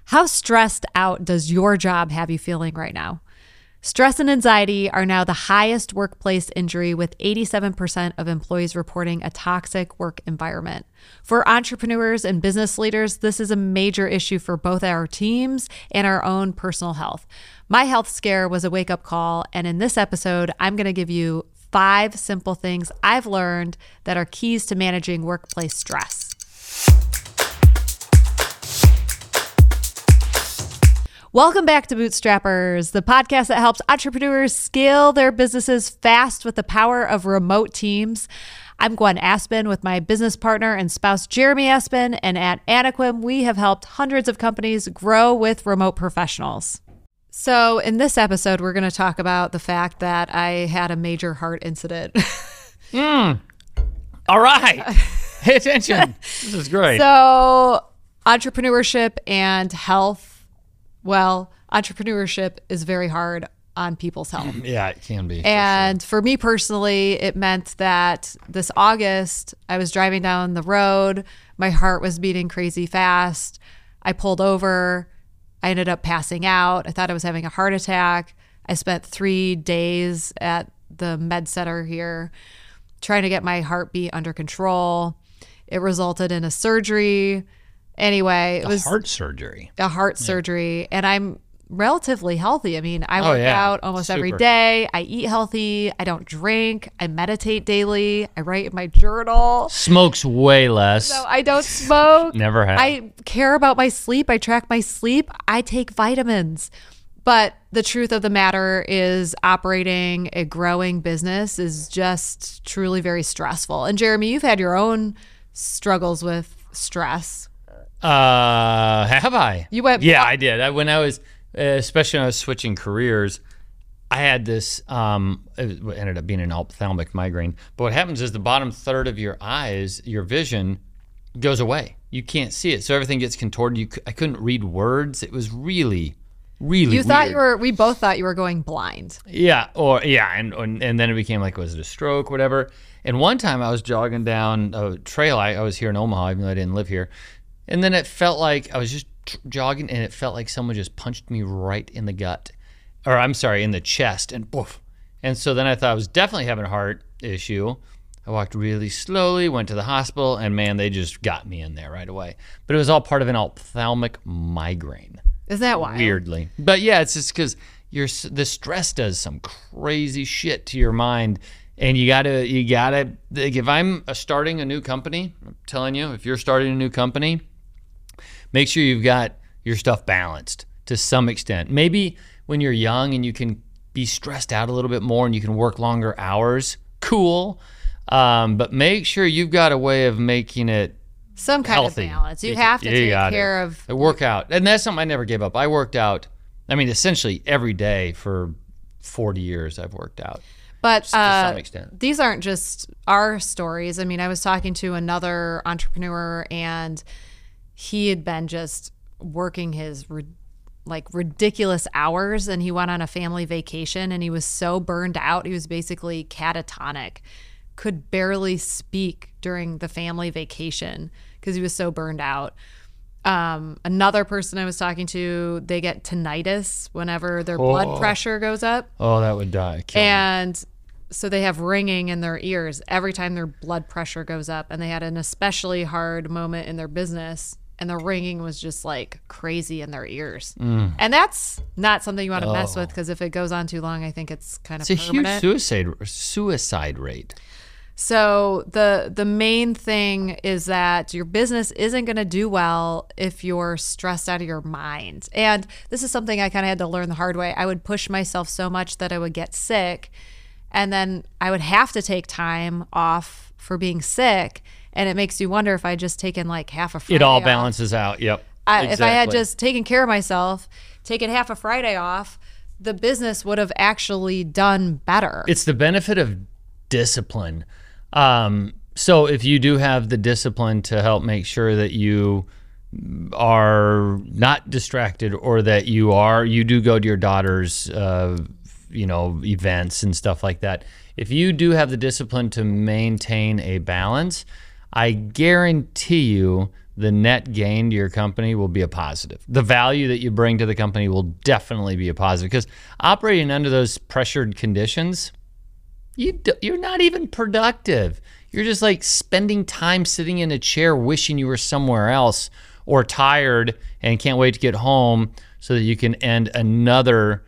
How stressed out does your job have you feeling right now? Stress and anxiety are now the highest workplace injury, with 87% of employees reporting a toxic work environment. For entrepreneurs and business leaders, this is a major issue for both our teams and our own personal health. My health scare was a wake-up call, and in this episode, I'm going to give you 5 simple things I've learned that are keys to managing workplace stress. Welcome back to Bootstrappers, the podcast that helps entrepreneurs scale their businesses fast with the power of remote teams. I'm Gwen Aspen with my business partner and spouse, Jeremy Aspen, and at Anaquim, we have helped hundreds of companies grow with remote professionals. So in this episode, we're going to talk about the fact that I had a major heart incident. All right. Pay attention. This is great. So entrepreneurship and health. Well, entrepreneurship is very hard on people's health. Yeah, it can be. And for me personally, it meant that this August, I was driving down the road. My heart was beating crazy fast. I pulled over. I ended up passing out. I thought I was having a heart attack. I spent 3 days at the med center here trying to get my heartbeat under control. It resulted in a surgery. Anyway, it was heart surgery. A heart surgery. And I'm relatively healthy. I mean, I work out almost every Super. day. I eat healthy. I don't drink. I meditate daily. I write in my journal. Smokes way less. No, I don't smoke. Never have. I care about my sleep. I track my sleep. I take vitamins. But the truth of the matter is operating a growing business is just truly very stressful. And Jeremy, you've had your own struggles with stress. Have I? You went. Yeah, I did. When I was, especially when I was switching careers, I had this, it ended up being an ophthalmic migraine. But what happens is the bottom third of your eyes, your vision goes away. You can't see it. So everything gets contorted. I couldn't read words. It was really You thought weird. we both thought you were going blind. Yeah, and then it became like, was it a stroke, whatever. And one time I was jogging down a trail. I was here in Omaha, even though I didn't live here. And then it felt like I was just jogging, and it felt like someone just punched me right in the gut. Or I'm sorry, in the chest, and poof. And so then I thought I was definitely having a heart issue. I walked really slowly, went to the hospital, and man, they just got me in there right away. But it was all part of an ophthalmic migraine. Isn't that wild? Weirdly. But yeah, it's just because the stress does some crazy shit to your mind. And you gotta, like, if I'm starting a new company, I'm telling you, if you're starting a new company, make sure you've got your stuff balanced to some extent. Maybe when you're young and you can be stressed out a little bit more and you can work longer hours, cool. But make sure you've got a way of making it some kind healthy. of balance. You have to take care of. I work out. And that's something I never gave up. I worked out, essentially every day for 40 years I've worked out. But to some extent. These aren't just our stories. I mean, I was talking to another entrepreneur, and he had been just working his ridiculous hours, and he went on a family vacation, and he was so burned out. He was basically catatonic, could barely speak during the family vacation because he was so burned out. Another person I was talking to, they get tinnitus whenever their blood pressure goes up. Oh, that would die. Kill me. And so they have ringing in their ears every time their blood pressure goes up. And they had an especially hard moment in their business, and the ringing was just like crazy in their ears. And that's not something you want to mess with, because if it goes on too long, I think it's kind of permanent. It's a huge suicide rate. So the main thing is that your business isn't going to do well if you're stressed out of your mind. And this is something I kind of had to learn the hard way. I would push myself so much that I would get sick, and then I would have to take time off for being sick. And it makes you wonder if I just taken like half a Friday It all off. balances out. Yep. If I had just taken care of myself, taken half a Friday off, the business would have actually done better. It's the benefit of discipline. So if you do have the discipline to help make sure that you are not distracted, or that you do go to your daughter's, events and stuff like that. If you do have the discipline to maintain a balance, I guarantee you the net gain to your company will be a positive. The value that you bring to the company will definitely be a positive, because operating under those pressured conditions, you're not even productive. You're just like spending time sitting in a chair wishing you were somewhere else, or tired and can't wait to get home so that you can end another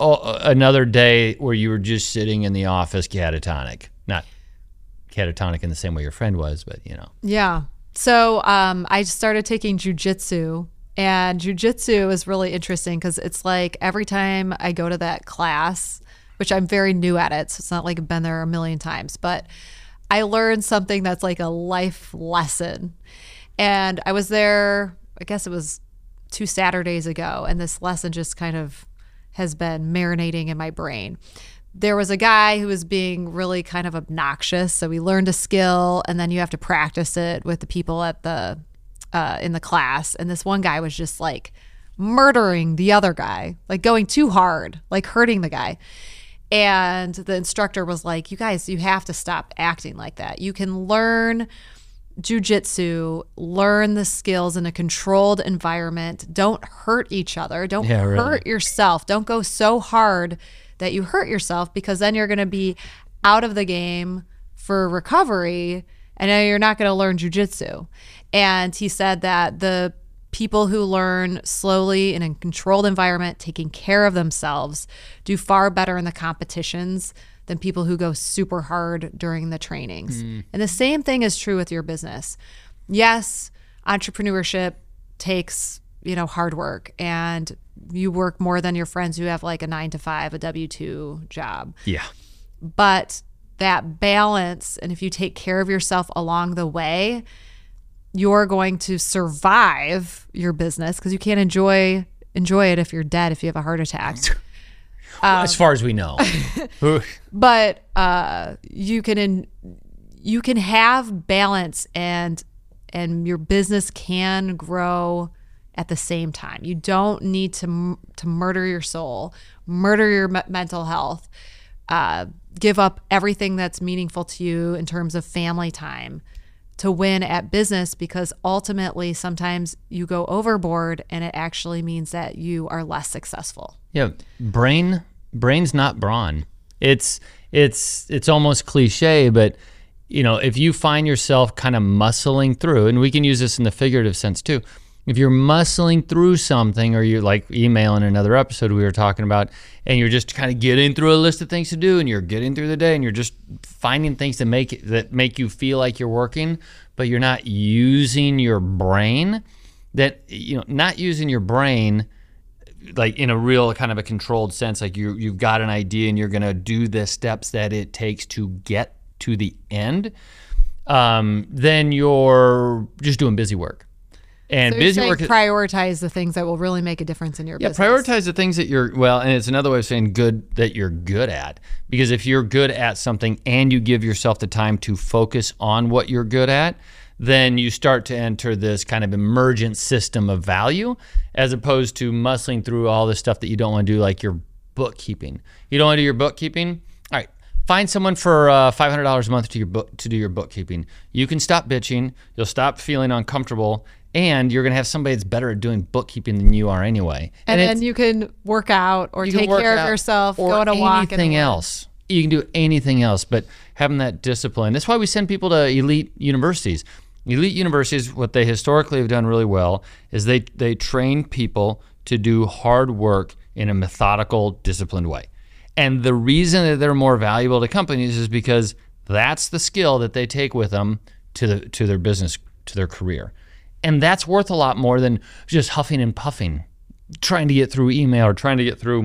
day where you were just sitting in the office catatonic. Not catatonic in the same way your friend was, but you know. Yeah. So I started taking jujitsu, and jujitsu is really interesting because it's like every time I go to that class, which I'm very new at it, so it's not like I've been there a million times, but I learned something that's like a life lesson. And I was there, I guess it was 2 Saturdays ago, and this lesson just kind of has been marinating in my brain. There was a guy who was being really kind of obnoxious. So we learned a skill, and then you have to practice it with the people at the in the class. And this one guy was just like murdering the other guy, like going too hard, like hurting the guy. And the instructor was like, you guys, you have to stop acting like that. You can learn jujitsu, learn the skills in a controlled environment. Don't hurt each other. Don't hurt yourself. Don't go so hard that you hurt yourself, because then you're going to be out of the game for recovery, and then you're not going to learn jujitsu. And he said that the people who learn slowly in a controlled environment, taking care of themselves, do far better in the competitions than people who go super hard during the trainings. And the same thing is true with your business. Yes, entrepreneurship takes, hard work, and you work more than your friends who have like a 9-to-5, a W-2 job. Yeah. But that balance, and if you take care of yourself along the way, you're going to survive your business, because you can't enjoy it if you're dead, if you have a heart attack. As far as we know. But you can have balance, and your business can grow at the same time. You don't need to murder your soul, murder your mental health, give up everything that's meaningful to you in terms of family time to win at business, because ultimately sometimes you go overboard and it actually means that you are less successful. Yeah, brain's not brawn. It's almost cliche, but if you find yourself kind of muscling through, and we can use this in the figurative sense too. If you're muscling through something, or you're like emailing another episode we were talking about, and you're just kind of getting through a list of things to do, and you're getting through the day, and you're just finding things that make you feel like you're working, but you're not using your brain. Not using your brain like in a real kind of a controlled sense, like you've got an idea and you're going to do the steps that it takes to get to the end, then you're just doing busy work. And so busy work, prioritize the things that will really make a difference in your business. Yeah, prioritize the things that and it's another way of saying that you're good at. Because if you're good at something and you give yourself the time to focus on what you're good at, then you start to enter this kind of emergent system of value, as opposed to muscling through all the stuff that you don't want to do, like your bookkeeping. You don't want to do your bookkeeping? All right, find someone for $500 a month to do your bookkeeping. You can stop bitching. You'll stop feeling uncomfortable. And you're going to have somebody that's better at doing bookkeeping than you are anyway. And then you can work out or take care of yourself, go on a walk. Anything else. You can do anything else, but having that discipline. That's why we send people to elite universities. Elite universities, what they historically have done really well is they train people to do hard work in a methodical, disciplined way. And the reason that they're more valuable to companies is because that's the skill that they take with them to their business, to their career. And that's worth a lot more than just huffing and puffing, trying to get through email or trying to get through,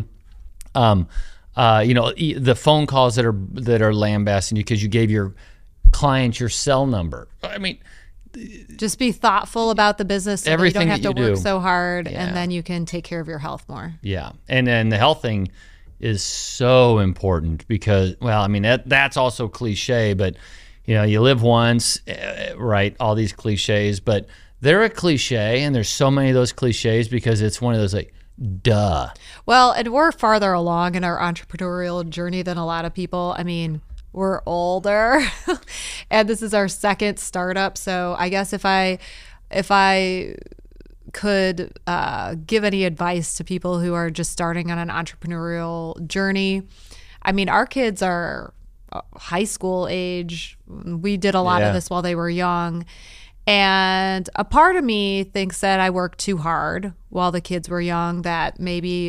the phone calls that are lambasting you because you gave your client your cell number. I mean, just be thoughtful about the business so everything that you don't have to work so hard, yeah. And then you can take care of your health more. Yeah, and then the health thing is so important because, that's also cliche, but you live once, right? All these cliches, but they're a cliche, and there's so many of those cliches because it's one of those like, duh. Well, and we're farther along in our entrepreneurial journey than a lot of people. I mean, we're older, and this is our second startup. So I guess if I if I could give any advice to people who are just starting on an entrepreneurial journey, I mean, our kids are high school age. We did a lot of this while they were young. And a part of me thinks that I worked too hard while the kids were young, that maybe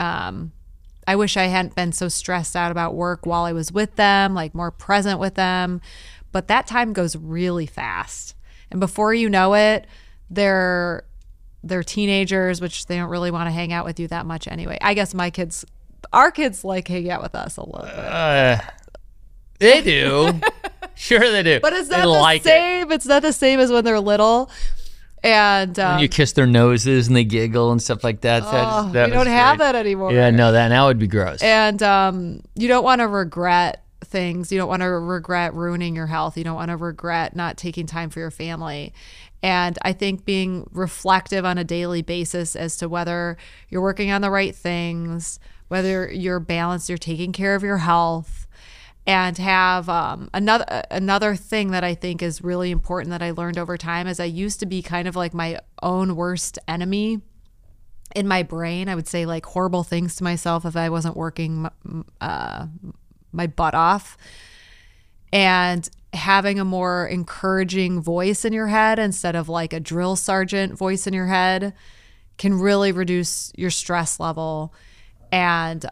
I wish I hadn't been so stressed out about work while I was with them, like more present with them. But that time goes really fast. And before you know it, they're teenagers, which they don't really want to hang out with you that much anyway. I guess our kids like hanging out with us a little bit. They do. Sure they do. But it's not the same. It's not the same as when they're little. And when you kiss their noses and they giggle and stuff like that. We don't have that anymore. Yeah, no, that would be gross. And you don't want to regret things. You don't want to regret ruining your health. You don't want to regret not taking time for your family. And I think being reflective on a daily basis as to whether you're working on the right things, whether you're balanced, you're taking care of your health, and have another thing that I think is really important that I learned over time is I used to be kind of like my own worst enemy in my brain. I would say like horrible things to myself if I wasn't working my butt off. And having a more encouraging voice in your head instead of like a drill sergeant voice in your head can really reduce your stress level. And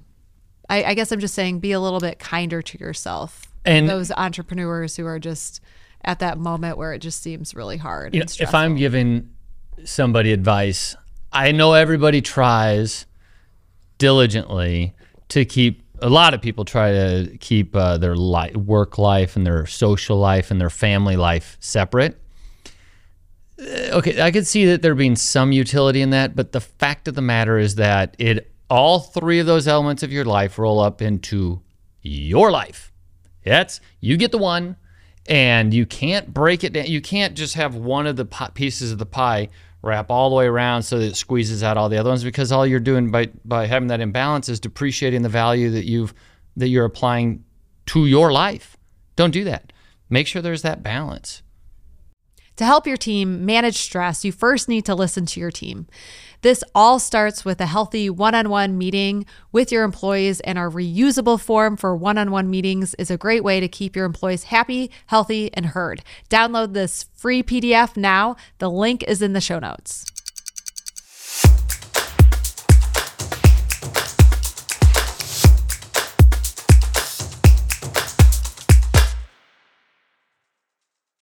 I guess I'm just saying be a little bit kinder to yourself. And those entrepreneurs who are just at that moment where it just seems really hard and stressful. If I'm giving somebody advice, I know everybody tries diligently to keep, a lot of people try to keep their work life and their social life and their family life separate. Okay, I could see that there being some utility in that, but the fact of the matter is that all three of those elements of your life roll up into your life. You get the one, and you can't break it down. You can't just have one of the pieces of the pie wrap all the way around so that it squeezes out all the other ones, because all you're doing by having that imbalance is depreciating the value that you're applying to your life. Don't do that. Make sure there's that balance. To help your team manage stress, you first need to listen to your team. This all starts with a healthy one-on-one meeting with your employees, and our reusable form for one-on-one meetings is a great way to keep your employees happy, healthy, and heard. Download this free PDF now. The link is in the show notes.